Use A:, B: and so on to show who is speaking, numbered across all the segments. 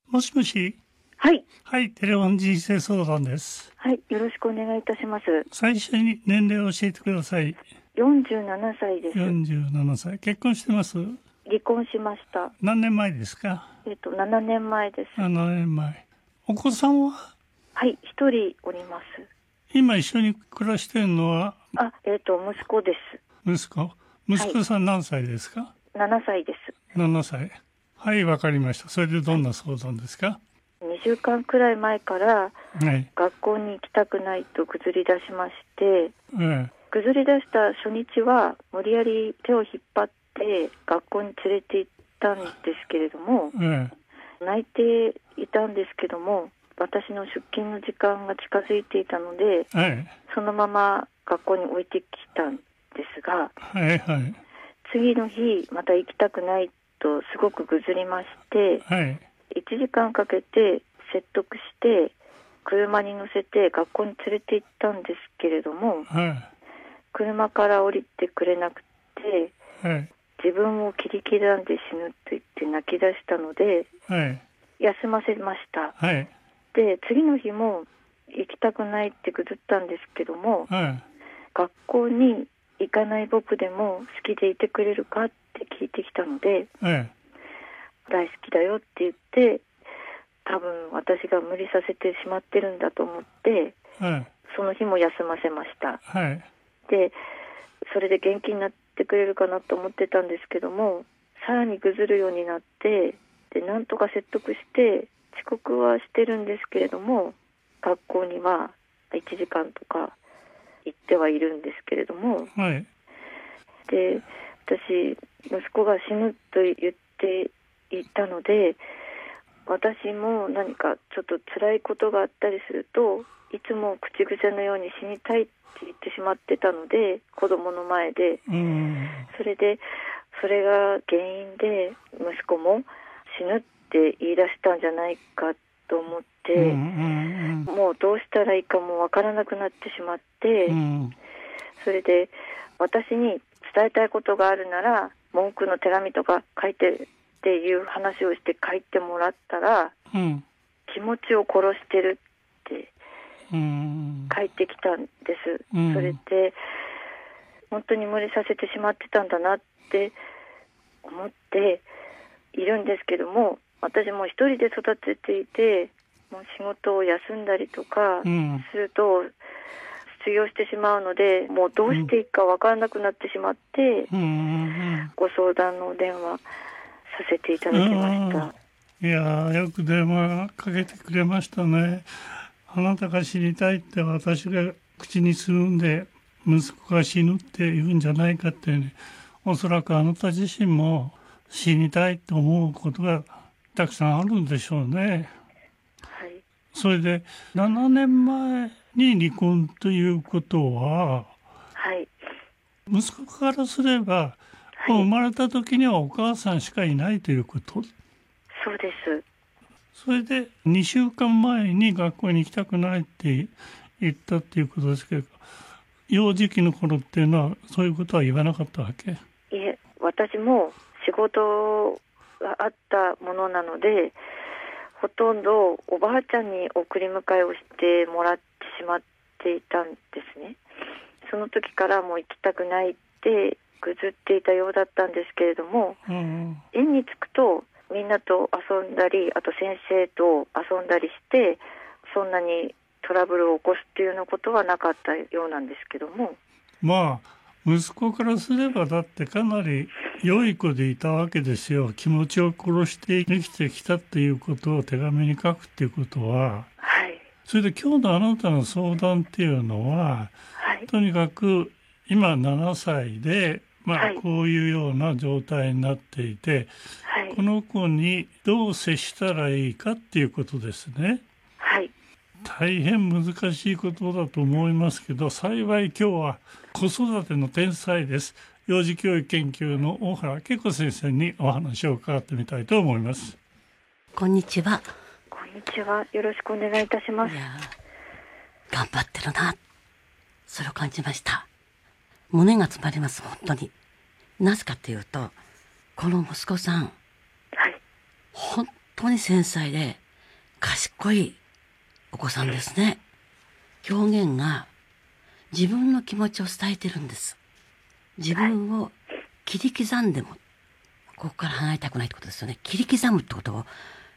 A: もしもし。
B: はい。
A: はい、テレフォン人生相談です。
B: はい。よろしくお願いいたします。
A: 最初に年齢を教えてください。
B: 47歳です。
A: 47歳。結婚してます？
B: 離婚しました。
A: 何年前ですか
B: 7年前です。
A: ？7年前。お子さんは？
B: はい。一人おります。
A: 今一緒に暮らしてるのは？
B: 息子です。
A: 息子。息子さん何歳ですか？
B: 7歳です。
A: 7 歳。はい、わかりました。それでどんな相談ですか？
B: 2週間くらい前から
A: はい。
B: 学校に行きたくないとぐずり出しまして、
A: え
B: ぐずり出した初日は無理やり手を引っ張って学校に連れて行ったんですけれども、
A: え。
B: 泣いていたんですけども、私の出勤の時間が近づいていたので、そのまま学校に置いてきたんですが、
A: はいはい。
B: 次の日また行きたくないとすごくぐずりまして、
A: はい。
B: 1時間かけて説得して車に乗せて学校に連れて行ったんですけれども、
A: はい
B: 車から降りてくれなくて、
A: はい。
B: 自分を切り刻んで死ぬと言って泣き出したので、
A: はい。
B: 休ませました。
A: はい。
B: で、次の日も行きたくないってぐずったんですけども、
A: はい。
B: 学校に行かない僕でも好きでいてくれるかって聞いてきたので、
A: はい
B: 大好きだよって言って、多分私が無理させてしまってるんだと思って、
A: はい。
B: その日も休ませました。
A: はい。
B: で、それで元気になってくれるかなと思ってたんですけども、さらにぐずるようになって、で、なんとか説得して遅刻はしてるんですけれども、学校には1時間とか行ってはいるんですけれども、
A: はい。
B: で、私息子が死ぬと言っていたので、私も何かちょっと辛いことがあったりすると、いつも口癖のように死にたいって言ってしまってたので、子供の前で、それでそれが原因で息子も死ぬって言い出したんじゃないかと思って、もうどうしたらいいかもわからなくなってしまって、それで私に伝えたいことがあるなら文句の手紙とか書いてっていう話をして書いてもらったら、気持ちを殺してるって書いてきたんです。それで本当に無理させてしまってたんだなって思っているんですけども、私も一人で育てていて、もう仕事を休んだりとかすると失業してしまうので、もうどうしていいか分からなくなってしまって、ご相談のお電話させていただきました。
A: いや、よく電話かけてくれましたね。あなたが死にたいって私が口にするんで、息子が死ぬって言うんじゃないかってね、おそらくあなた自身も死にたいと思うことがたくさんあるんでしょうね。
B: はい。
A: それで7年前に離婚ということは、
B: はい。
A: 息子からすれば、もう生まれた時にはお母さんしかいないということ。
B: そうです。
A: それで2週間前に学校に行きたくないって言ったっていうことですけど、幼児期の頃っていうのはそういうことは言わなかったわけ？
B: いえ、私も仕事があったものなので、ほとんどおばあちゃんに送り迎えをしてもらってしまっていたんですね。その時からもう行きたくないってぐずっていたようだったんですけれども、園に着くとみんなと遊んだり、あと先生と遊んだりして、そんなにトラブルを起こすっていうようなことはなかったようなんですけども。
A: まあ息子からすればだってかなり良い子でいたわけですよ。気持ちを殺して生きてきたっていうことを手紙に書くっていうことは、
B: はい、
A: それで今日のあなたの相談っていうのは、
B: はい、
A: とにかく今7歳で、こういうような状態になっていて、この子にどう接したらいいかっていうことですね。
B: はい。
A: 大変難しいことだと思いますけど、幸い今日は子育ての天才です。幼児教育研究の大原恵子先生にお話を伺ってみたいと思います。
C: こんにちは。
B: こんにちは。よろしくお願いいたします。
C: いや、頑張ってるな。それを感じました。胸が詰まります、本当に。なぜかというと、この息子さん、
B: はい、
C: 本当に繊細で賢いお子さんですね。表現が自分の気持ちを伝えてるんです。自分を切り刻んでもここから離れたくないってことですよね。切り刻むってことを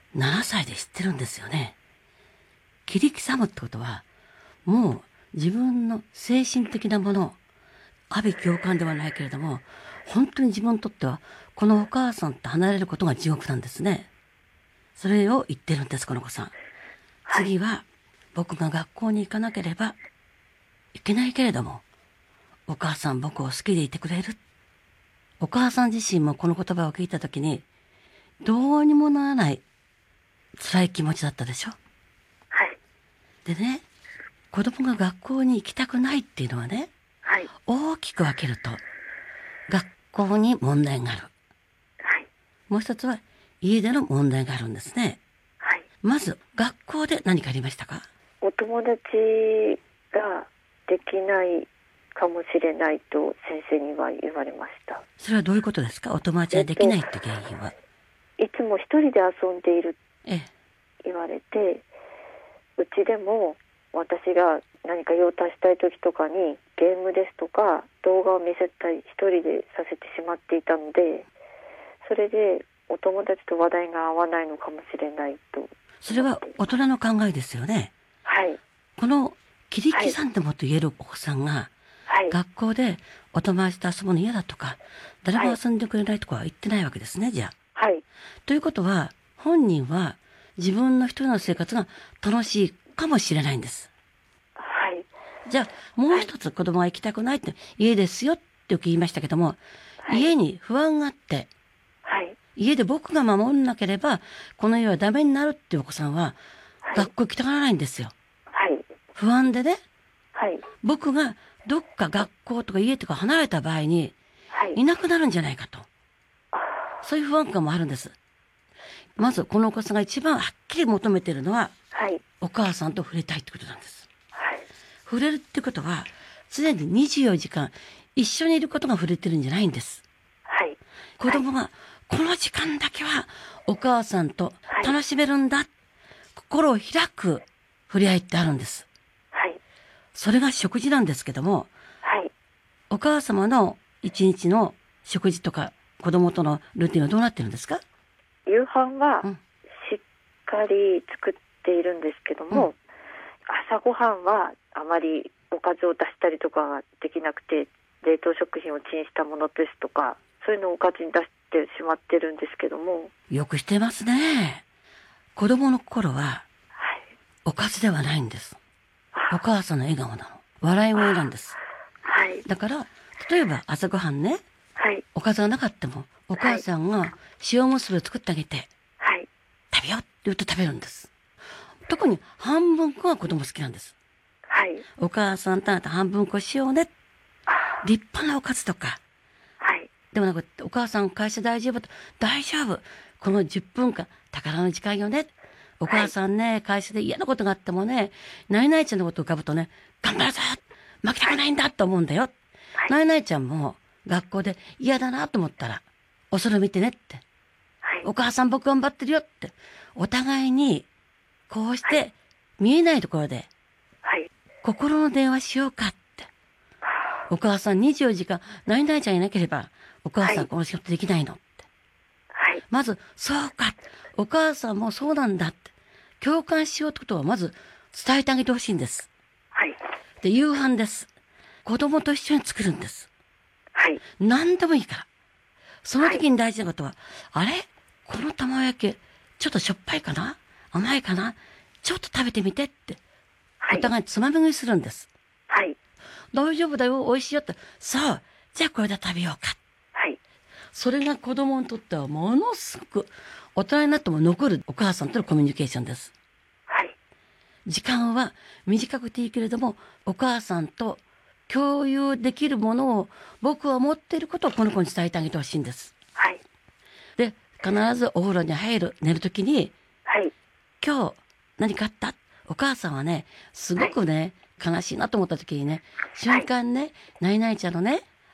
C: 7歳で知ってるんですよね。切り刻むってことはもう自分の精神的なもの、阿鼻共感ではないけれども、本当に自分にとってはこのお母さんと離れることが地獄なんですね。それを言ってるんです、この子さん。次は僕が学校に行かなければいけないけれども、お母さん僕を好きでいてくれる。お母さん自身もこの言葉を聞いたときにどうにもならない辛い気持ちだったでしょ。
B: はい。
C: でね、子供が学校に行きたくないっていうのはね、
B: はい。
C: 大きく分けると学校に問題がある。
B: はい。
C: もう一つは家での問題があるんですね。
B: はい。
C: まず学校で何かありましたか？
B: お友達ができないかもしれないと先生には言われました。
C: それはどういうことですか？お友達ができないって原因は。
B: いつも一人で遊んでいる
C: ええ。
B: 言われて、うちでも私が何か用を足したい時とかにゲームですとか動画を見せたり一人でさせてしまっていたので、それでお友達と話題が合わないのかもしれないと。
C: それは大人の考えですよね。
B: はい。
C: この切り刻んでもと言えるお子さんが、
B: はい。
C: 学校でお友達と遊ぶの嫌だとか、誰も遊んでくれないとかは言ってないわけですね、じゃあ。
B: はい。
C: ということは、本人は自分の一人の生活が楽しいかもしれないんです。
B: はい。
C: じゃあ、もう一つ子供は行きたくないって家ですよってよく言いましたけども、
B: はい、
C: 家に不安があって、
B: はい。
C: 家で僕が守んなければ、この家はダメになるっていうお子さんは、
B: はい、
C: 学校行きたがらないんですよ。
B: はい。
C: 不安でね、
B: はい。
C: 僕がどっか学校とか家とか離れた場合に、
B: はい。
C: いなくなるんじゃないかと。そういう不安感もあるんです。まずこのお子さんが一番はっきり求めているのは、
B: はい。
C: お母さんと触れたいってことなんです。
B: はい。
C: 触れるってことは、常に24時間一緒にいることが触れてるんじゃないんです。
B: はい。
C: 子供が、この時間だけはお母さんと楽しめるんだ。心を開く触れ合いってあるんです。
B: はい。
C: それが食事なんですけども、
B: はい。
C: お母様の一日の食事とか子供とのルーティンはどうなってるんですか？
B: 夕飯は
C: うん、
B: しっかり作っているんですけども、朝ごはんはあまりおかずを出したりとかはできなくて、冷凍食品をチンしたものですとか、そういうのをおかずに出してしまってるんですけども。
C: よくしてますね。子供の頃は
B: はい。
C: おかずではないんです。お母さんの笑顔なの。笑い声なんです。
B: はい。
C: だから、例えば朝ごはんね、
B: はい。
C: おかずがなかったも、お母さんが塩むすびを作ってあげて、
B: はい。
C: 食べようって言うと食べるんです。特に半分こは子供好きなんです。
B: はい。
C: お母さんとあなた半分こしようね。立派なおかずとか。
B: はい。
C: でもなんか、お母さん会社大丈夫と、大丈夫。この10分間、宝の時間よね。お母さんね、会社で嫌なことがあってもね、ナイナイちゃんのことを浮かぶとね、頑張るぞ負けたくないんだと思うんだよ。ナイナイちゃんも学校で嫌だなと思ったら、恐れ見てねって。
B: はい。
C: お母さん僕頑張ってるよって。お互いに、こうして見えないところで、
B: はい。
C: 心の電話しようかって。お母さん24時間、ナイナイちゃんいなければ、お母さんこの仕事できないのって。
B: はい。
C: まず、そうか。お母さんもそうなんだって。共感しようってことはまず伝えてあげてほしいんです。
B: はい。
C: で、夕飯です。子供と一緒に作るんです。
B: はい。
C: 何でもいいから。その時に大事なことは、あれこの卵焼き、ちょっとしょっぱいかな甘いかなちょっと食べてみてって。
B: はい。
C: お互いつまみ食いするんです。
B: はい。
C: 大丈夫だよ、美味しいよって。そう。じゃあこれで食べようか。
B: はい。
C: それが子供にとってはものすごく大人になっても残るお母さんとのコミュニケーションです。
B: はい。
C: 時間は短くていいけれども、お母さんと共有できるものを僕は持っていることをこの子に伝えてあげてほしいんです。
B: はい。
C: で、必ずお風呂に入る、寝るときに、
B: はい。
C: 今日何かあった？お母さんはね、すごくね、悲しいなと思った時にね、瞬間ね、ナイナイちゃんのね、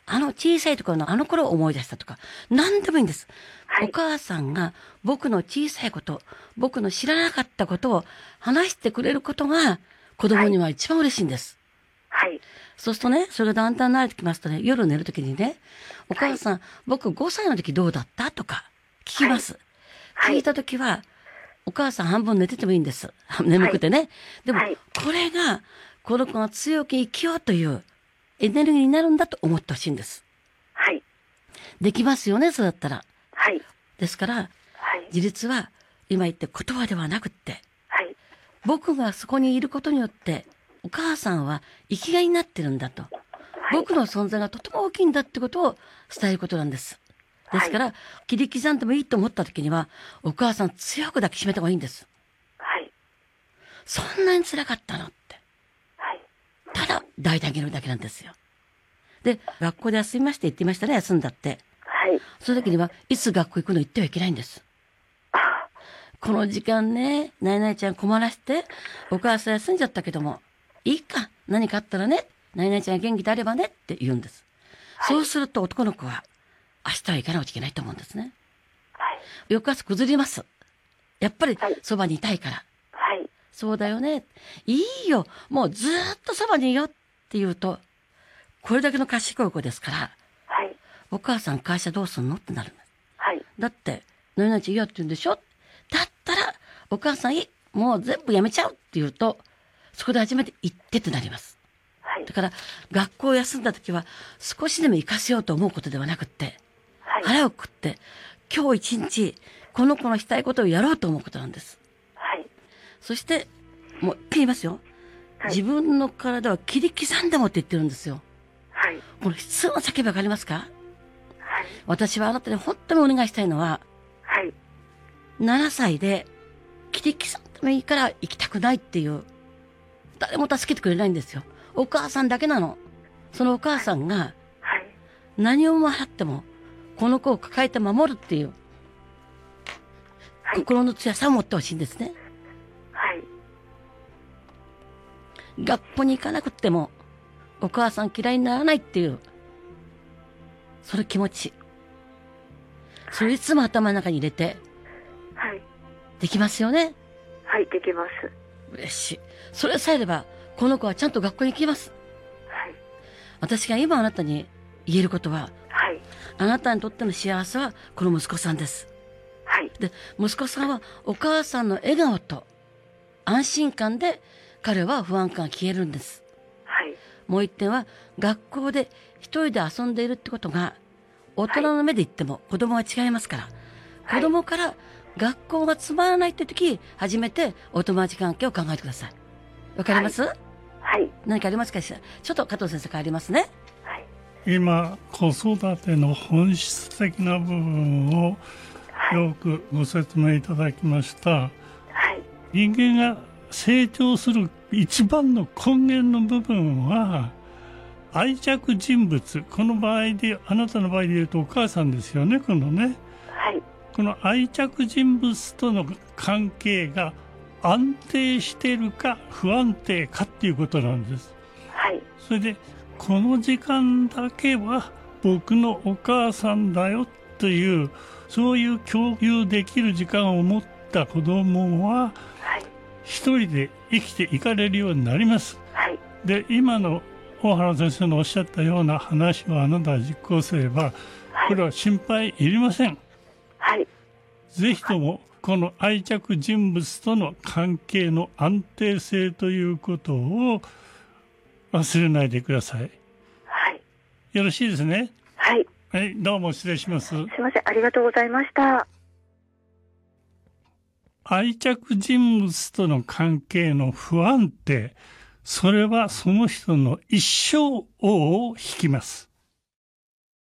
C: あの小さいところのあの頃を思い出したとか、何でもいいんです。
B: はい。
C: お母さんが僕の小さいこと、僕の知らなかったことを話してくれることが子供には一番嬉しいんです。
B: はい。
C: そうするとね、それがだんだん慣れてきますとね、夜寝るときにね、お母さん、僕5歳の時どうだったとか聞きます。
B: はい。
C: 聞いたときは、お母さん半分寝ててもいいんです。眠くてね。でも、
B: はい
C: これが、この子が強く生きようというエネルギーになるんだと思ってほしいんです。
B: はい。
C: できますよね、そうだったら。
B: はい。
C: ですから、
B: はい。
C: 自立は、今言って言葉ではなくって、
B: はい。
C: 僕がそこにいることによって、お母さんは生きがいになってるんだと。僕の存在がとても大きいんだってことを伝えることなんです。ですから、切り刻んでもいいと思った時には、お母さん強く抱きしめた方がいいんです。
B: はい。
C: そんなに辛かったのって。
B: はい。
C: ただ、抱いてあげるだけなんですよ。で、学校で休みまして言っていましたね、休んだって。
B: はい。
C: その時には、いつ学校行くの言ってはいけないんです。
B: あ、
C: この時間ね、ナイナイちゃん困らせて、お母さん休んじゃったけども、いいか、何かあったらね、ナイナイちゃんが元気であればねって言うんです。そうすると男の子は、明日は行かなくちゃいけないと思うんですね。
B: はい。
C: 翌朝崩れます。やっぱり
B: はい
C: そばにいたいから。
B: はい。
C: そうだよね。いいよ。もうずーっとそばにいよって言うと、これだけの賢い子ですから、
B: はい。
C: お母さん会社どうすんのってなるんです。
B: はい。
C: だって、何々ちゃん嫌って言うんでしょ。だったら、お母さんいい。もう全部やめちゃうって言うと、そこで初めて行ってってなります。
B: はい。
C: だから、学校を休んだ時は、少しでも行かせようと思うことではなくって、
B: はい。
C: 腹をくって、今日一日、この子のしたいことをやろうと思うことなんです。
B: はい。
C: そして、もう一回言いますよ。
B: はい
C: 自分の体は切り刻んでもって言ってるんですよ。
B: はい。
C: この質の叫びわかりますか？
B: はい。
C: 私はあなたに本当にお願いしたいのは、
B: はい。
C: 7歳で切り刻んでもいいから生きたくないっていう、誰も助けてくれないんですよ。お母さんだけなの。そのお母さんが
B: はい。
C: 何をも払っても、この子を抱えて守るっていう、
B: はい
C: 心の強さを持ってほしいんですね。
B: はい。
C: 学校に行かなくっても、お母さん嫌いにならないっていう、その気持ち。それいつも頭の中に入れて、
B: はい。
C: できますよね。
B: はい。できます。
C: 嬉しい。それさえあれば、この子はちゃんと学校に行きます。
B: はい。
C: 私が今あなたに言えることは、
B: はい。
C: あなたにとっての幸せはこの息子さんです。
B: はい。
C: で、息子さんはお母さんの笑顔と安心感で彼は不安感が消えるんです。
B: はい。
C: もう一点は、学校で一人で遊んでいるってことが、大人の目で言っても子供は違いますから、
B: はい
C: 子供から学校がつまらないって時、初めてお友達関係を考えてください。わかります？
B: はい。
C: 何かありますかしら？ちょっと加藤先生変わりますね。
B: はい。
A: 今子育ての本質的な部分をよくご説明いただきました。
B: はい。
A: 人間が成長する一番の根源の部分は愛着人物、この場合であなたの場合で言うとお母さんですよね。この愛着人物との関係が安定しているか不安定かっていうことなんです。
B: はい。
A: それでこの時間だけは僕のお母さんだよというそういう共有できる時間を持った子供は
B: はい。
A: 一人で生きていかれるようになります。
B: はい。
A: で、今の大原先生のおっしゃったような話をあなたは実行すればこれは心配いりません。
B: はい。
A: ぜひともこの愛着人物との関係の安定性ということを忘れないでください。
B: はい。
A: よろしいですね。
B: はい。
A: はい、どうも失礼します。
B: すいません。ありがとうございました。
A: 愛着人物との関係の不安定、それはその人の一生を引きます。